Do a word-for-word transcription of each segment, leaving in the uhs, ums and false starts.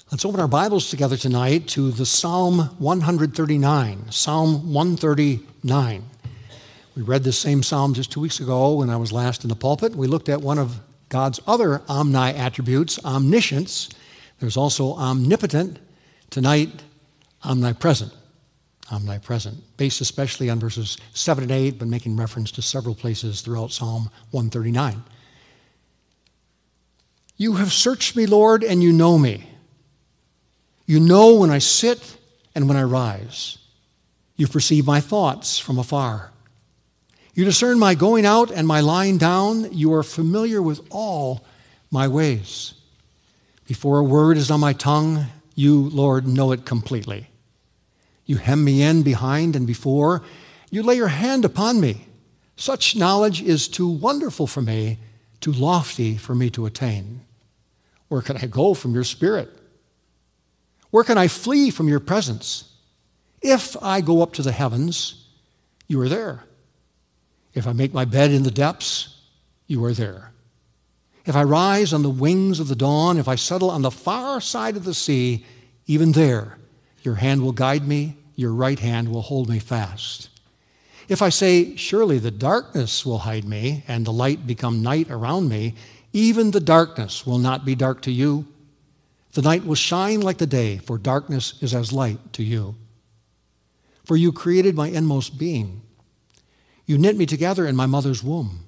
Let's open our Bibles together tonight to the Psalm one thirty-nine. Psalm one thirty-nine. We read this same psalm just two weeks ago when I was last in the pulpit. We looked at one of God's other omni attributes, omniscience. There's also omnipotent. Tonight, omnipresent. Omnipresent. Based especially on verses seven and eight, but making reference to several places throughout Psalm one thirty-nine. You have searched me, Lord, and you know me. You know when I sit and when I rise. You perceive my thoughts from afar. You discern my going out and my lying down. You are familiar with all my ways. Before a word is on my tongue, you, Lord, know it completely. You hem me in behind and before. You lay your hand upon me. Such knowledge is too wonderful for me, too lofty for me to attain. Where can I go from your spirit? Where can I flee from your presence? If I go up to the heavens, you are there. If I make my bed in the depths, you are there. If I rise on the wings of the dawn, if I settle on the far side of the sea, even there, your hand will guide me, your right hand will hold me fast. If I say, surely the darkness will hide me, and the light become night around me, even the darkness will not be dark to you. The night will shine like the day, for darkness is as light to you. For you created my inmost being. You knit me together in my mother's womb.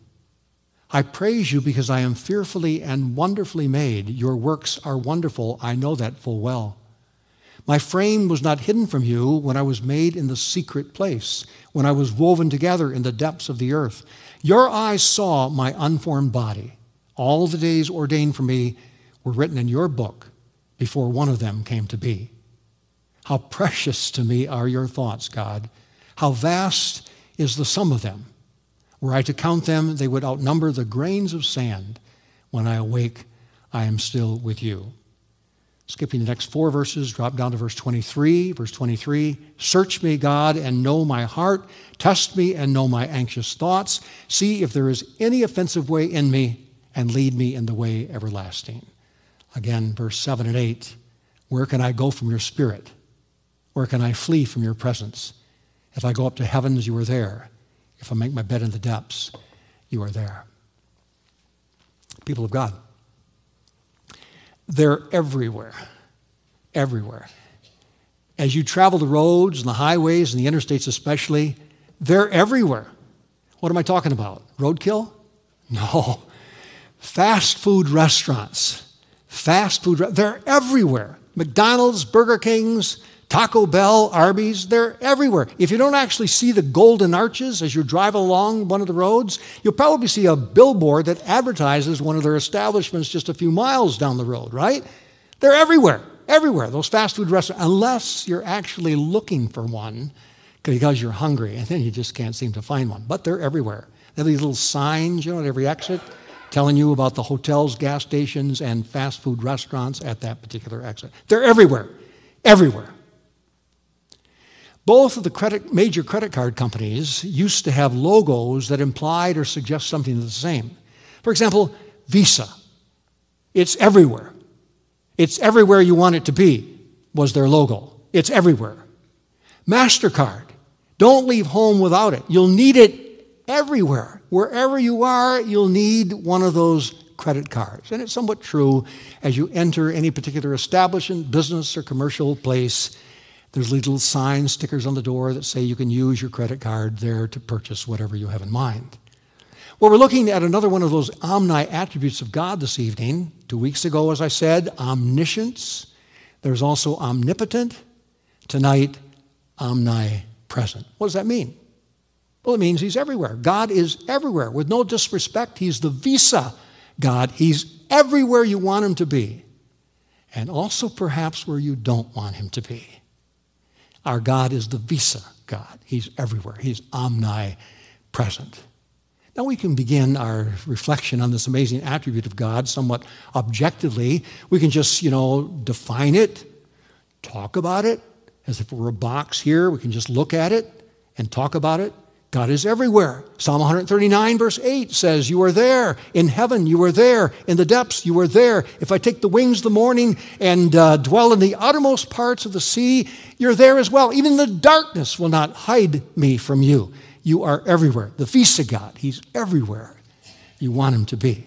I praise you because I am fearfully and wonderfully made. Your works are wonderful. I know that full well. My frame was not hidden from you when I was made in the secret place, when I was woven together in the depths of the earth. Your eyes saw my unformed body. All the days ordained for me were written in your book before one of them came to be. How precious to me are your thoughts, God. How vast is the sum of them. Were I to count them, they would outnumber the grains of sand. When I awake, I am still with you. Skipping the next four verses, drop down to verse twenty-three. Verse twenty-three, search me, God, and know my heart. Test me and know my anxious thoughts. See if there is any offensive way in me, and lead me in the way everlasting. Again, verse seven and eight, where can I go from your spirit? Where can I flee from your presence? If I go up to heavens, you are there. If I make my bed in the depths, you are there. People of God, they're everywhere, everywhere. As you travel the roads and the highways and the interstates especially, they're everywhere. What am I talking about? Roadkill? No. Fast food restaurants. Fast food, they're everywhere. McDonald's, Burger King's, Taco Bell, Arby's, they're everywhere. If you don't actually see the golden arches as you're driving along one of the roads, you'll probably see a billboard that advertises one of their establishments just a few miles down the road, right? They're everywhere, everywhere, those fast food restaurants, unless you're actually looking for one because you're hungry, and then you just can't seem to find one. But they're everywhere. They have these little signs, you know, at every exit, telling you about the hotels, gas stations, and fast food restaurants at that particular exit. They're everywhere, everywhere. Both of the credit, major credit card companies used to have logos that implied or suggest something the same. For example, Visa. It's everywhere. It's everywhere you want it to be, was their logo. It's everywhere. MasterCard. Don't leave home without it. You'll need it everywhere. Wherever you are, you'll need one of those credit cards. And it's somewhat true as you enter any particular establishment, business, or commercial place. There's little signs, stickers on the door that say you can use your credit card there to purchase whatever you have in mind. Well, we're looking at another one of those omni attributes of God this evening. Two weeks ago, as I said, omniscience. There's also omnipotent. Tonight, omnipresent. What does that mean? Well, it means he's everywhere. God is everywhere. With no disrespect, he's the Visa God. He's everywhere you want him to be. And also perhaps where you don't want him to be. Our God is the Visa God. He's everywhere. He's omnipresent. Now we can begin our reflection on this amazing attribute of God somewhat objectively. We can just, you know, define it, talk about it, as if it were a box here. We can just look at it and talk about it. God is everywhere. Psalm one thirty-nine verse eight says, you are there. In heaven, you are there. In the depths, you are there. If I take the wings of the morning and uh, dwell in the uttermost parts of the sea, you're there as well. Even the darkness will not hide me from you. You are everywhere. The feast of God, he's everywhere you want him to be.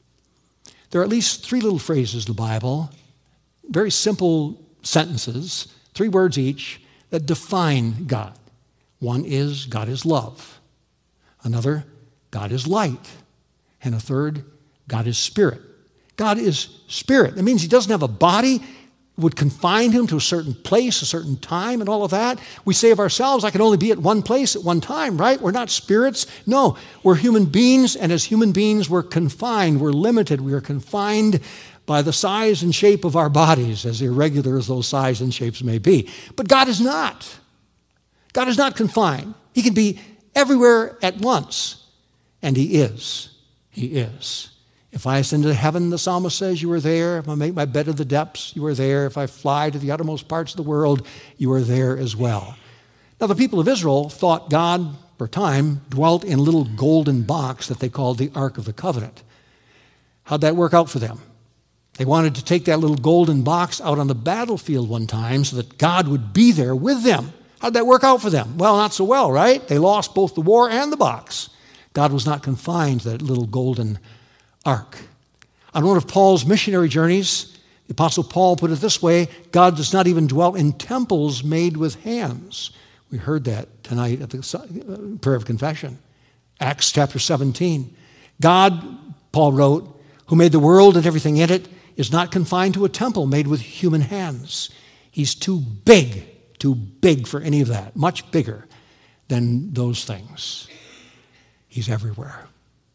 There are at least three little phrases in the Bible, very simple sentences, three words each, that define God. One is, God is love. Another, God is light. And a third, God is spirit. God is spirit. That means he doesn't have a body. It would confine him to a certain place, a certain time, and all of that. We say of ourselves, I can only be at one place at one time, right? We're not spirits. No, we're human beings, and as human beings, we're confined. We're limited. We are confined by the size and shape of our bodies, as irregular as those size and shapes may be. But God is not. God is not confined. He can be everywhere at once. And he is. He is. If I ascend to heaven, the psalmist says, you are there. If I make my bed in the depths, you are there. If I fly to the uttermost parts of the world, you are there as well. Now, the people of Israel thought God, for a time, dwelt in a little golden box that they called the Ark of the Covenant. How'd that work out for them? They wanted to take that little golden box out on the battlefield one time so that God would be there with them. How'd that work out for them? Well, not so well, right? They lost both the war and the box. God was not confined to that little golden ark. On one of Paul's missionary journeys, the Apostle Paul put it this way, God does not even dwell in temples made with hands. We heard that tonight at the prayer of confession. Acts chapter seventeen. God, Paul wrote, who made the world and everything in it, is not confined to a temple made with human hands. He's too big. Too big for any of that, much bigger than those things. He's everywhere.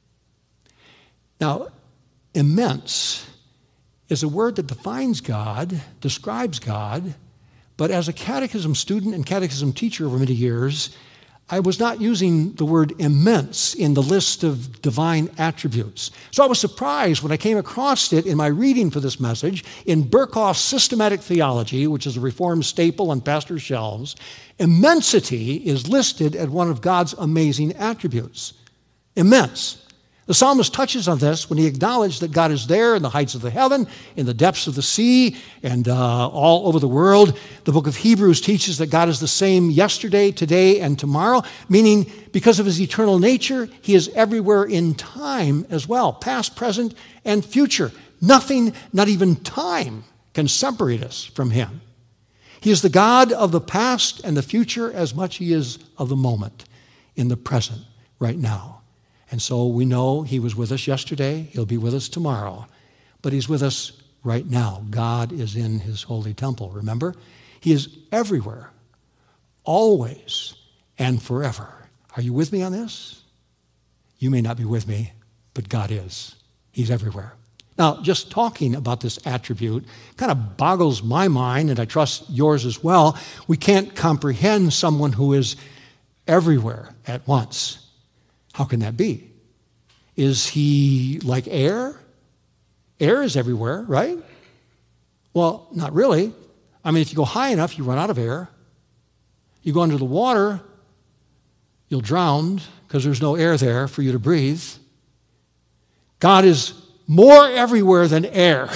Now, immense is a word that defines God, describes God, but as a catechism student and catechism teacher over many years, I was not using the word immense in the list of divine attributes. So I was surprised when I came across it in my reading for this message in Berkhof's Systematic Theology, which is a Reformed staple on pastors' shelves. Immensity is listed as one of God's amazing attributes. Immense. The psalmist touches on this when he acknowledged that God is there in the heights of the heaven, in the depths of the sea, and uh, all over the world. The book of Hebrews teaches that God is the same yesterday, today, and tomorrow, meaning because of his eternal nature, he is everywhere in time as well, past, present, and future. Nothing, not even time, can separate us from him. He is the God of the past and the future as much as he is of the moment, in the present, right now. And so we know he was with us yesterday. He'll be with us tomorrow. But he's with us right now. God is in his holy temple, remember? He is everywhere, always, and forever. Are you with me on this? You may not be with me, but God is. He's everywhere. Now, just talking about this attribute kind of boggles my mind, and I trust yours as well. We can't comprehend someone who is everywhere at once. How can that be? Is he like air? Air is everywhere, right? Well, not really. I mean, if you go high enough, you run out of air. You go under the water, you'll drown because there's no air there for you to breathe. God is more everywhere than air.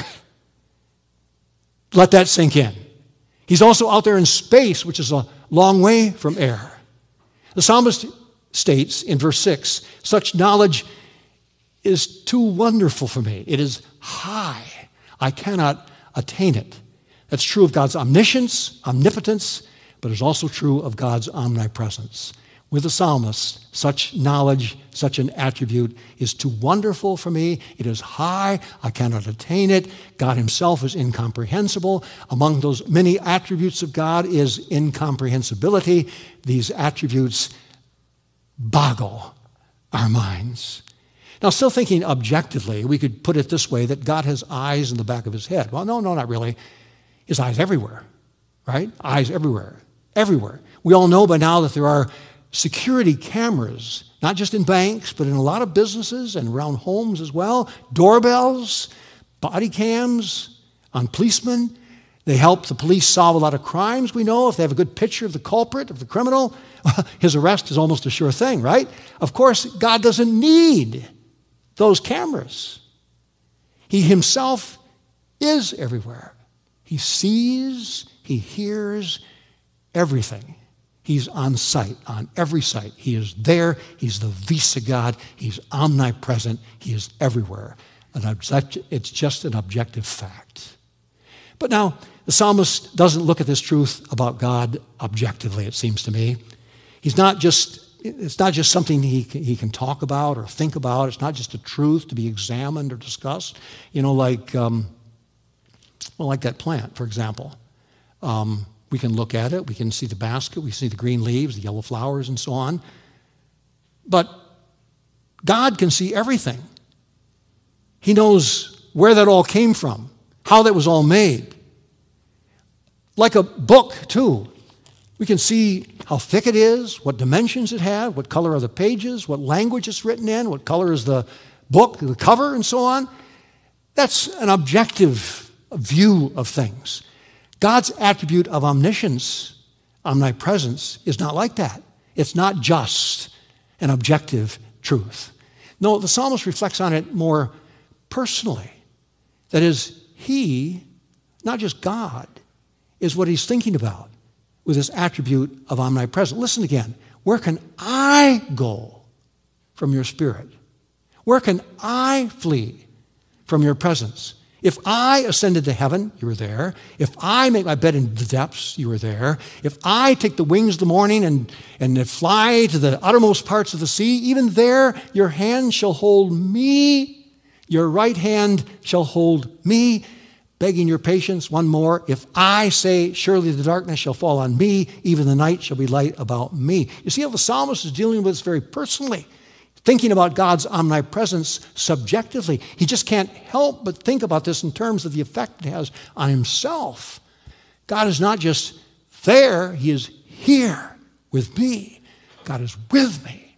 Let that sink in. He's also out there in space, which is a long way from air. The psalmist states in verse six, such knowledge is too wonderful for me. It is high. I cannot attain it. That's true of God's omniscience, omnipotence, but it's also true of God's omnipresence. With the psalmist, such knowledge, such an attribute is too wonderful for me. It is high. I cannot attain it. God himself is incomprehensible. Among those many attributes of God is incomprehensibility. These attributes boggle our minds. Now, still thinking objectively, we could put it this way, that God has eyes in the back of his head. Well, no, no, not really. His eyes everywhere, right? Eyes everywhere, everywhere. We all know by now that there are security cameras, not just in banks, but in a lot of businesses and around homes as well. Doorbells, body cams on policemen. They help the police solve a lot of crimes, we know. If they have a good picture of the culprit, of the criminal, his arrest is almost a sure thing, right? Of course, God doesn't need those cameras. He himself is everywhere. He sees, he hears everything. He's on site, on every site. He is there. He's the vis of God. He's omnipresent. He is everywhere. And it's just an objective fact. But now, the psalmist doesn't look at this truth about God objectively, it seems to me. He's not just, it's not just something he can, he can talk about or think about. It's not just a truth to be examined or discussed. You know, like, um, well, like that plant, for example. Um, we can look at it. We can see the basket. We see the green leaves, the yellow flowers, and so on. But God can see everything. He knows where that all came from, how that was all made. Like a book, too. We can see how thick it is, what dimensions it has, what color are the pages, what language it's written in, what color is the book, the cover, and so on. That's an objective view of things. God's attribute of omniscience, omnipresence, is not like that. It's not just an objective truth. No, the psalmist reflects on it more personally. That is, he, not just God, is what he's thinking about with this attribute of omnipresence. Listen again. Where can I go from your spirit? Where can I flee from your presence? If I ascended to heaven, you were there. If I make my bed in the depths, you were there. If I take the wings of the morning and, and fly to the uttermost parts of the sea, even there your hand shall hold me. Your right hand shall hold me. Begging your patience, one more. If I say, surely the darkness shall fall on me, even the night shall be light about me. You see how the psalmist is dealing with this very personally, thinking about God's omnipresence subjectively. He just can't help but think about this in terms of the effect it has on himself. God is not just there, he is here with me. God is with me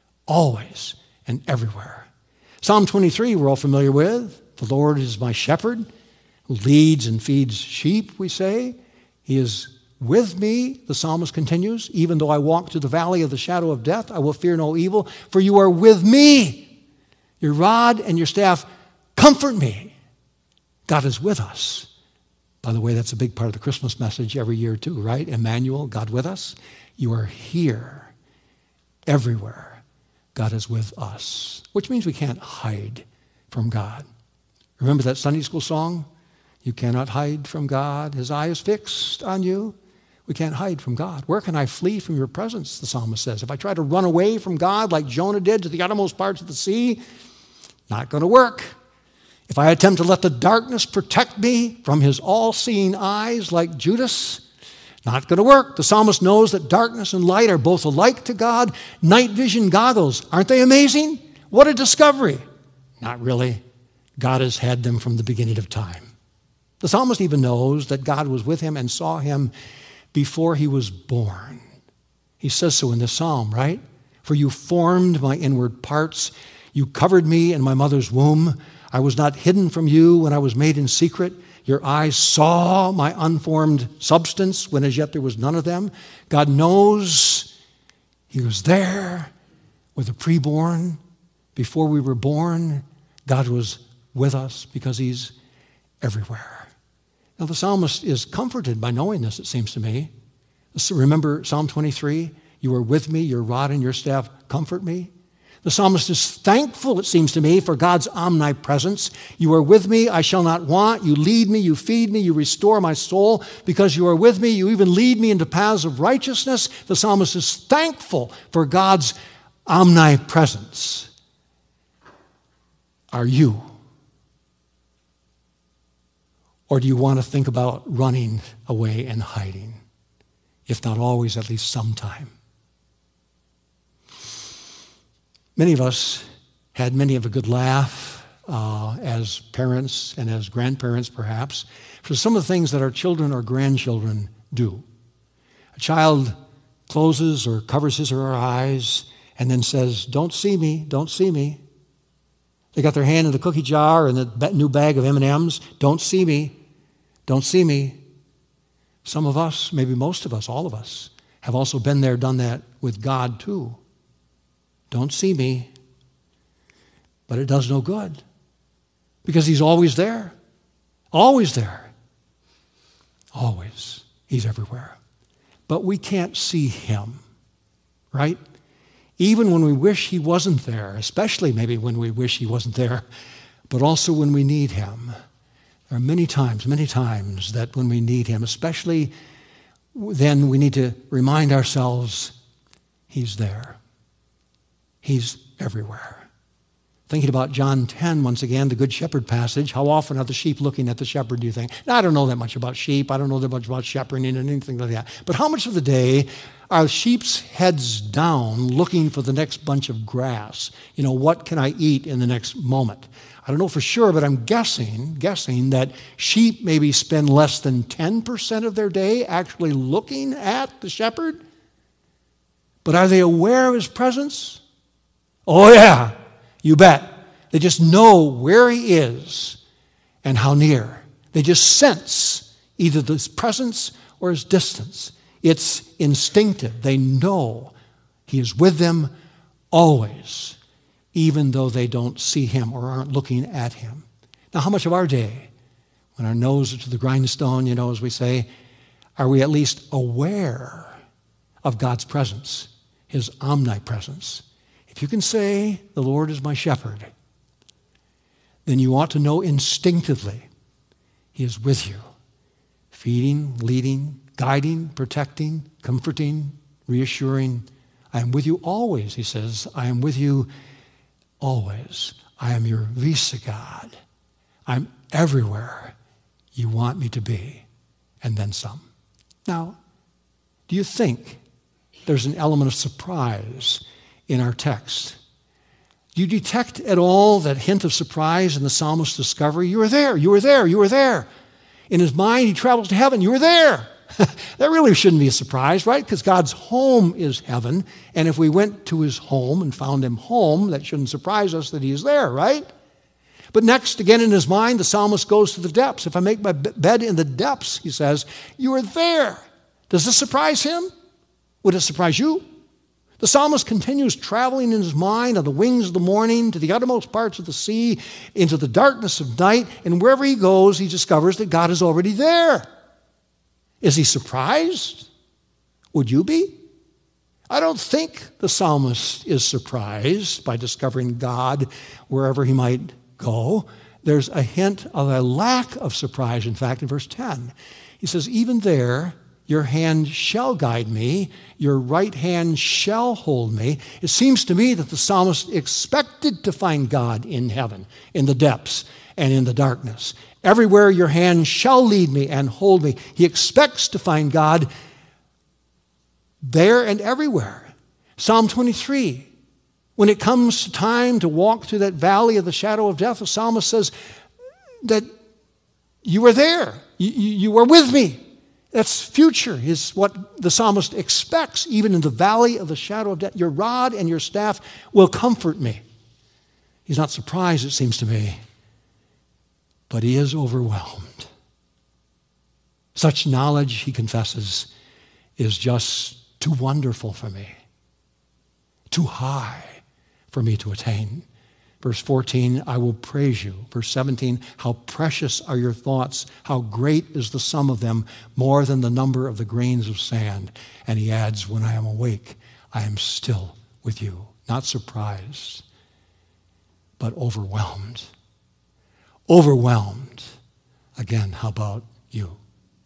always and everywhere. Psalm twenty-three we're all familiar with. The Lord is my shepherd who leads and feeds sheep, we say. He is with me, the psalmist continues, even though I walk through the valley of the shadow of death, I will fear no evil, for you are with me. Your rod and your staff comfort me. God is with us. By the way, that's a big part of the Christmas message every year too, right? Emmanuel, God with us. You are here, everywhere. God is with us, which means we can't hide from God. Remember that Sunday school song? You cannot hide from God. His eye is fixed on you. We can't hide from God. Where can I flee from your presence, the psalmist says. If I try to run away from God like Jonah did to the uttermost parts of the sea, not going to work. If I attempt to let the darkness protect me from his all-seeing eyes like Judas, not going to work. The psalmist knows that darkness and light are both alike to God. Night vision goggles, aren't they amazing? What a discovery. Not really. God has had them from the beginning of time. The psalmist even knows that God was with him and saw him before he was born. He says so in this psalm, right? For you formed my inward parts. You covered me in my mother's womb. I was not hidden from you when I was made in secret. Your eyes saw my unformed substance when as yet there was none of them. God knows he was there with the preborn. Before we were born, God was with us because he's everywhere. Now, the psalmist is comforted by knowing this, it seems to me. So remember Psalm twenty-three, you are with me, your rod and your staff comfort me. The psalmist is thankful, it seems to me, for God's omnipresence. You are with me, I shall not want. You lead me, you feed me, you restore my soul. Because you are with me, you even lead me into paths of righteousness. The psalmist is thankful for God's omnipresence. Are you? Or do you want to think about running away and hiding? If not always, at least sometime. Many of us had many of a good laugh uh, as parents and as grandparents, perhaps, for some of the things that our children or grandchildren do. A child closes or covers his or her eyes and then says, don't see me, don't see me. They got their hand in the cookie jar and the new bag of M and M's. Don't see me. Don't see me. Some of us, maybe most of us, all of us, have also been there, done that with God too. Don't see me, but it does no good because he's always there, always there, always. He's everywhere. But we can't see him, right? Even when we wish he wasn't there, especially maybe when we wish he wasn't there, but also when we need him. There are many times, many times that when we need him, especially then we need to remind ourselves he's there. He's everywhere. Thinking about John ten, once again, the Good Shepherd passage. How often are the sheep looking at the shepherd, do you think? Now, I don't know that much about sheep. I don't know that much about shepherding and anything like that. But how much of the day are sheep's heads down looking for the next bunch of grass? You know, what can I eat in the next moment? I don't know for sure, but I'm guessing, guessing that sheep maybe spend less than ten percent of their day actually looking at the shepherd. But are they aware of his presence? Oh, yeah. You bet. They just know where he is and how near. They just sense either his presence or his distance. It's instinctive. They know he is with them always, even though they don't see him or aren't looking at him. Now, how much of our day, when our nose is to the grindstone, you know, as we say, are we at least aware of God's presence, his omnipresence? If you can say, the Lord is my shepherd, then you ought to know instinctively he is with you, feeding, leading, guiding, protecting, comforting, reassuring. I am with you always, he says. I am with you always. I am your visa God. I'm everywhere you want me to be, and then some. Now, do you think there's an element of surprise in our text? Do you detect at all that hint of surprise in the psalmist's discovery? You were there, you were there, you were there. In his mind, he travels to heaven. You were there. That really shouldn't be a surprise, right? Because God's home is heaven. And if we went to his home and found him home, that shouldn't surprise us that he is there, right? But next, again in his mind, the psalmist goes to the depths. If I make my bed in the depths, he says, you are there. Does this surprise him? Would it surprise you? The psalmist continues traveling in his mind on the wings of the morning to the uttermost parts of the sea, into the darkness of night, and wherever he goes, he discovers that God is already there. Is he surprised? Would you be? I don't think the psalmist is surprised by discovering God wherever he might go. There's a hint of a lack of surprise, in fact, in verse ten. He says, even there, your hand shall guide me, your right hand shall hold me. It seems to me that the psalmist expected to find God in heaven, in the depths and in the darkness. Everywhere your hand shall lead me and hold me. He expects to find God there and everywhere. Psalm twenty-three, when it comes to time to walk through that valley of the shadow of death, the psalmist says that you were there, you, you, you were with me. That's future, is what the psalmist expects, even in the valley of the shadow of death. Your rod and your staff will comfort me. He's not surprised, it seems to me, but he is overwhelmed. Such knowledge, he confesses, is just too wonderful for me, too high for me to attain. Verse fourteen, I will praise you. Verse seventeen, how precious are your thoughts, how great is the sum of them, more than the number of the grains of sand. And he adds, when I am awake, I am still with you. Not surprised, but overwhelmed. Overwhelmed. Again, how about you?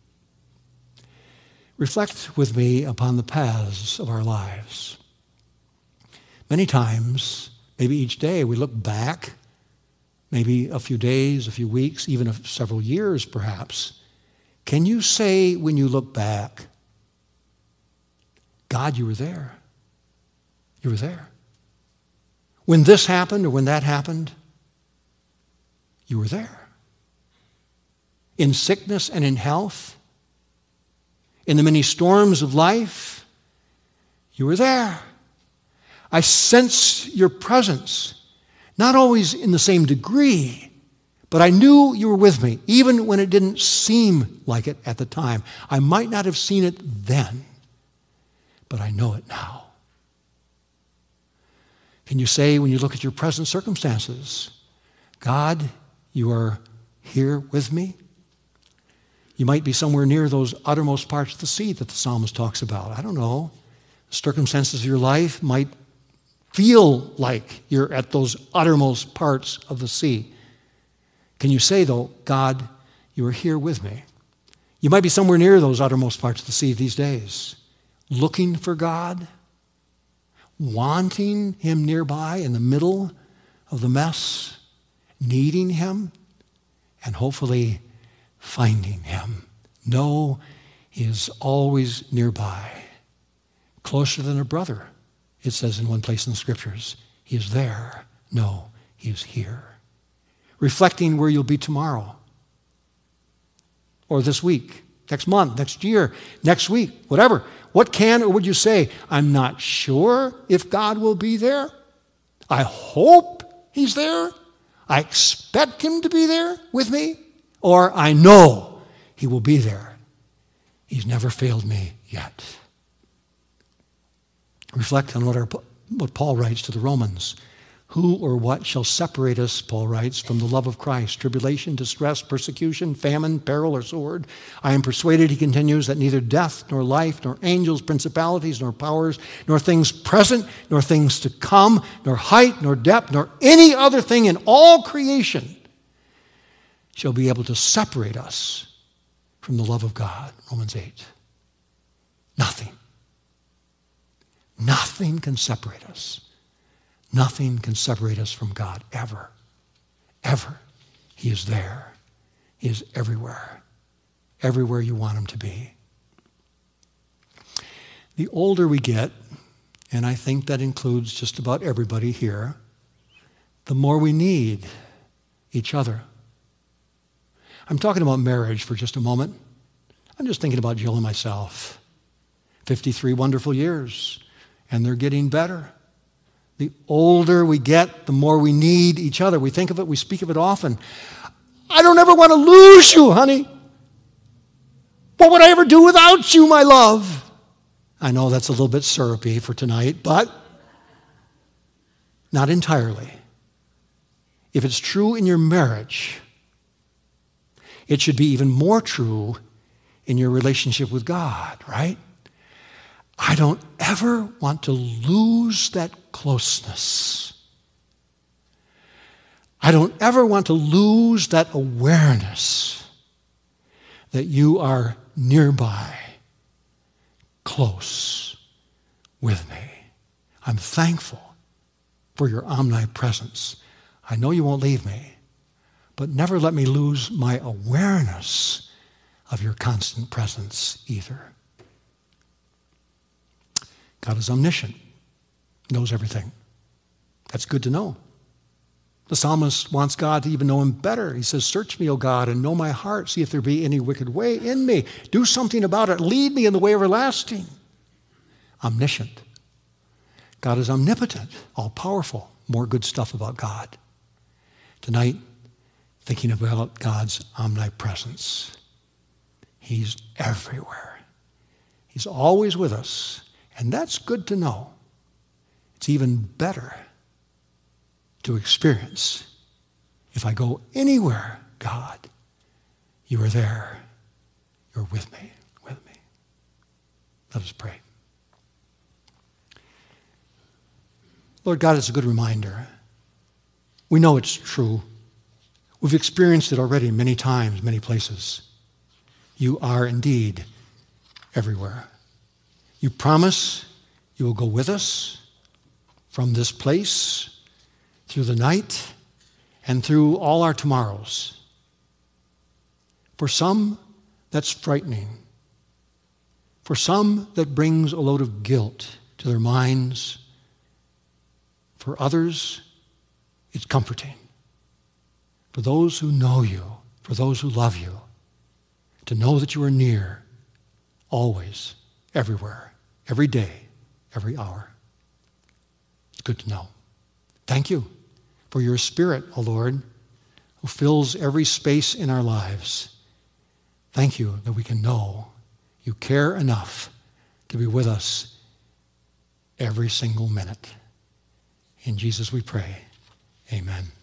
Reflect with me upon the paths of our lives. Many times, maybe each day, we look back, maybe a few days, a few weeks, even several years perhaps. Can you say when you look back, God, you were there. You were there. When this happened or when that happened, you were there. In sickness and in health, in the many storms of life, you were there. I sense your presence, not always in the same degree, But I knew you were with me, even when it didn't seem like it at the time. I might not have seen it then, but I know it now. Can you say, when you look at your present circumstances, God, you are here with me? You might be somewhere near those uttermost parts of the sea that the psalmist talks about. I don't know. The circumstances of your life might feel like you're at those uttermost parts of the sea. Can you say, though, God, you are here with me? You might be somewhere near those uttermost parts of the sea these days, looking for God, wanting him nearby in the middle of the mess, needing him, and hopefully finding him. No, he is always nearby, closer than a brother, it says in one place in the scriptures. He is there. No, he is here. Reflecting where you'll be tomorrow, or this week, next month, next year, next week, whatever. What can or would you say? I'm not sure if God will be there. I hope he's there. I expect him to be there with me. Or I know he will be there. He's never failed me yet. Reflect on what, our, what Paul writes to the Romans. Who or what shall separate us, Paul writes, from the love of Christ? Tribulation, distress, persecution, famine, peril, or sword? I am persuaded, he continues, that neither death, nor life, nor angels, principalities, nor powers, nor things present, nor things to come, nor height, nor depth, nor any other thing in all creation shall be able to separate us from the love of God. Romans eight. Nothing. Nothing can separate us. Nothing can separate us from God, ever. Ever. He is there. He is everywhere. Everywhere you want him to be. The older we get, and I think that includes just about everybody here, the more we need each other. I'm talking about marriage for just a moment. I'm just thinking about Jill and myself. fifty-three wonderful years, and they're getting better. The older we get, the more we need each other. We think of it, we speak of it often. I don't ever want to lose you, honey. What would I ever do without you, my love? I know that's a little bit syrupy for tonight, but not entirely. If it's true in your marriage, it should be even more true in your relationship with God, right? I don't ever want to lose that closeness. I don't ever want to lose that awareness that you are nearby, close with me. I'm thankful for your omnipresence. I know you won't leave me, but never let me lose my awareness of your constant presence either. God is omniscient, knows everything. That's good to know. The psalmist wants God to even know him better. He says, search me, O God, and know my heart. See if there be any wicked way in me. Do something about it. Lead me in the way everlasting. Omniscient. God is omnipotent, all-powerful. More good stuff about God. Tonight, thinking about God's omnipresence. He's everywhere. He's always with us. And that's good to know. It's even better to experience. If I go anywhere, God, you are there. You're with me, with me. Let us pray. Lord God, it's a good reminder. We know it's true. We've experienced it already many times, many places. You are indeed everywhere. You promise you will go with us from this place through the night and through all our tomorrows. For some, that's frightening. For some, that brings a load of guilt to their minds. For others, it's comforting. For those who know you, for those who love you, to know that you are near, always, everywhere. Every day, every hour. It's good to know. Thank you for your Spirit, O Lord, who fills every space in our lives. Thank you that we can know you care enough to be with us every single minute. In Jesus we pray. Amen.